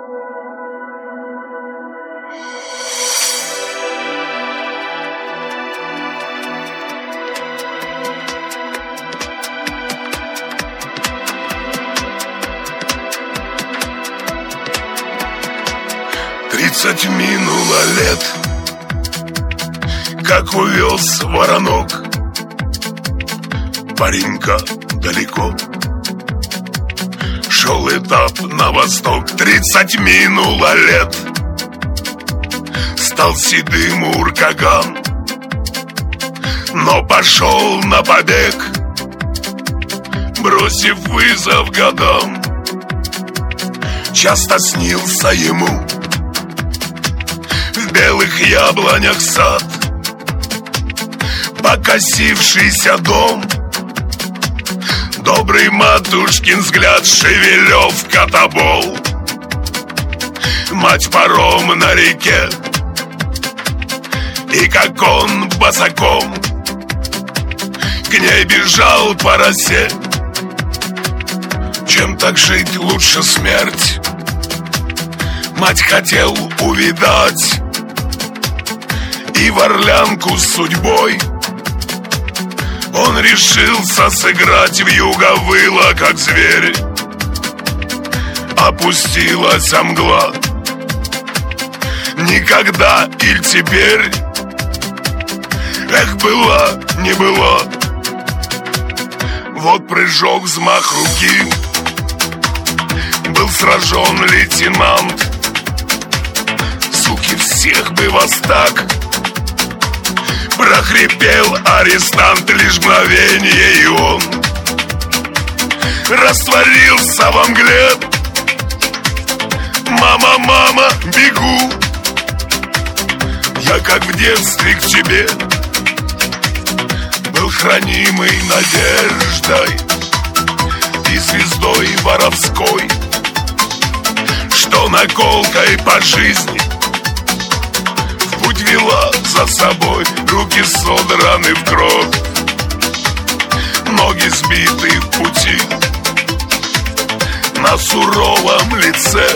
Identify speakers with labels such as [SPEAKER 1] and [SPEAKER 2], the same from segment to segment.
[SPEAKER 1] 30 минуло лет, как увез воронок паренька далеко. Шел этап на восток. 30 минуло лет, стал седым уркаган, но пошел на побег, бросив вызов годам. Часто снился ему в белых яблонях сад, покосившийся дом, добрый матушкин взгляд, Шевелев котобол, мать паром на реке. И как он босаком к ней бежал по росе. Чем так жить, лучше смерть, мать хотел увидать. И в орлянку с судьбой он решился сыграть. Вьюга выла, как зверь, опустилась мгла. Никогда или теперь, эх, была, не была. Вот прыжок, взмах руки, был сражен лейтенант. Суки, всех бы вас так, прохрипел арестант. Лишь мгновение, и он растворился во мгле. Мама, мама, бегу я, как в детстве, к тебе. Был хранимый надеждой и звездой воровской, что наколкой по жизни в путь вела за собой. Руки содраны в кровь, ноги сбиты в пути. На суровом лице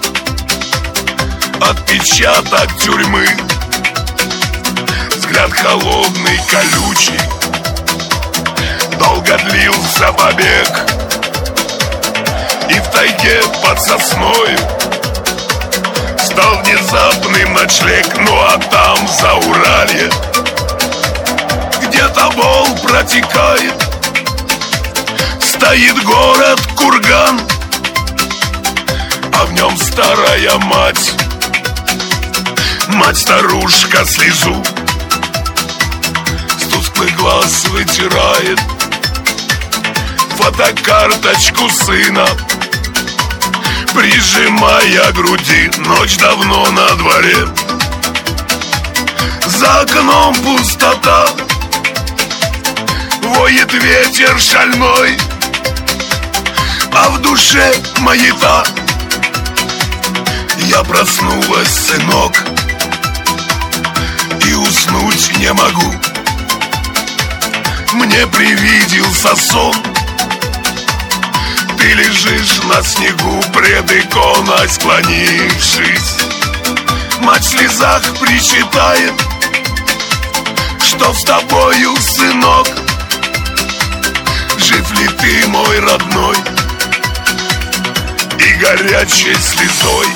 [SPEAKER 1] отпечаток тюрьмы, взгляд холодный, колючий. Долго длился побег, и в тайге под сосною стал внезапным ночлег. Ну а там, за Уралье, где Тобол протекает, стоит город Курган, а в нем старая мать. Мать-старушка слезу с тусклых глаз вытирает, фотокарточку сына прижимая к груди. Ночь давно на дворе, за окном пустота, воет ветер шальной, а в душе маята. Я проснулась, сынок, и уснуть не могу. Мне привиделся сон, ты лежишь на снегу пред иконой склонившись. Мать в слезах причитает, что с тобою, сынок, жив ли ты, мой родной. И горячей слезой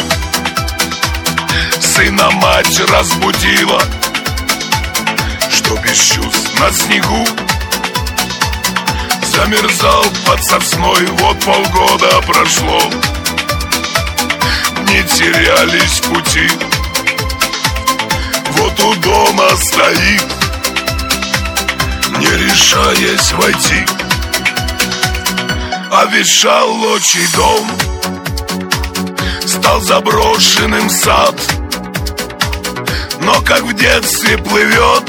[SPEAKER 1] сына мать разбудила, что без чувств на снегу замерзал под сосной. Вот полгода прошло, не терялись пути. Вот у дома стоит, не решаясь войти. Овешалочий дом стал заброшенным сад, но как в детстве плывет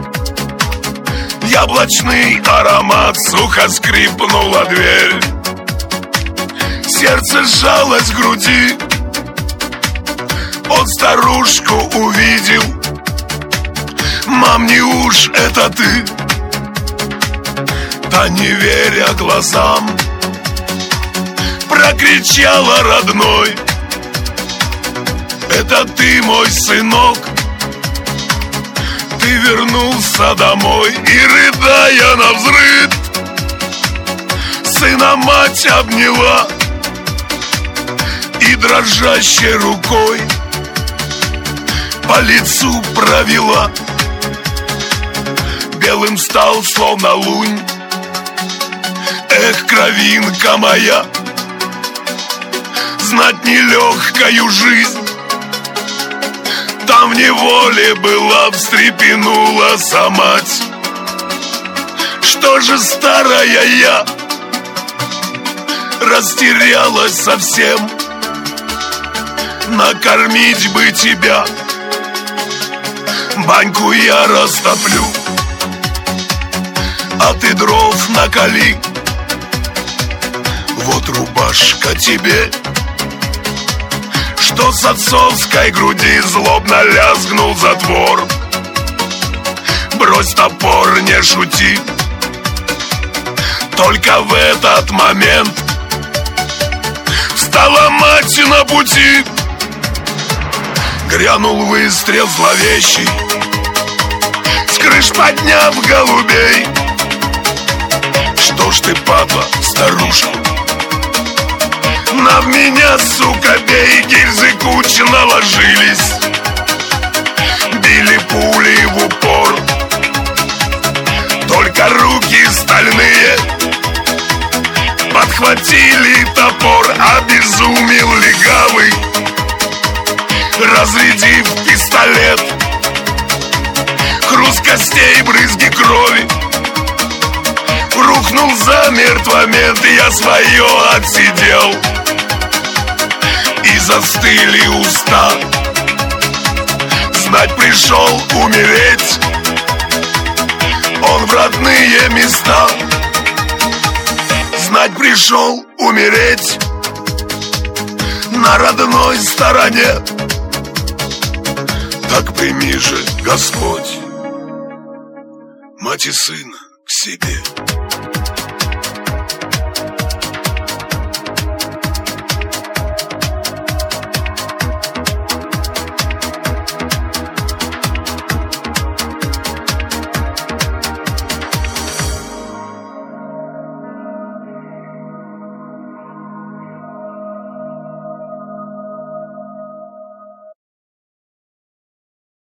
[SPEAKER 1] яблочный аромат. Сухо скрипнула дверь, сердце сжалось в груди. Он старушку увидел. Мам, не уж это ты? Та, не веря глазам, прокричала родной: это ты, мой сынок. Ты вернулся домой и, рыдая навзрыд, сына мать обняла и дрожащей рукой по лицу провела. Белым стал, словно лунь. Эх, кровинка моя, знать нелегкою жизнь. Там в неволе была, встрепенулась мать. Что же старая я растерялась совсем? Накормить бы тебя, баньку я растоплю, а ты дров накали. Вот рубашка тебе, что с отцовской груди злобно лязгнул затвор. Брось топор, не шути. Только в этот момент встала мать на пути. Грянул выстрел зловещий, с крыш подняв голубей. Что ж ты, падла, старушка, на меня, сука, бей. Гильзы кучи наложились, били пули в упор. Только руки стальные подхватили топор. Обезумел легавый, разрядив пистолет. Хруст костей, брызги крови, рухнул замертво мент. И я свое отсидел, и застыли уста. Знать пришел умереть он в родные места. Знать пришел умереть на родной стороне. Так прими же, Господь, мать и сына к себе.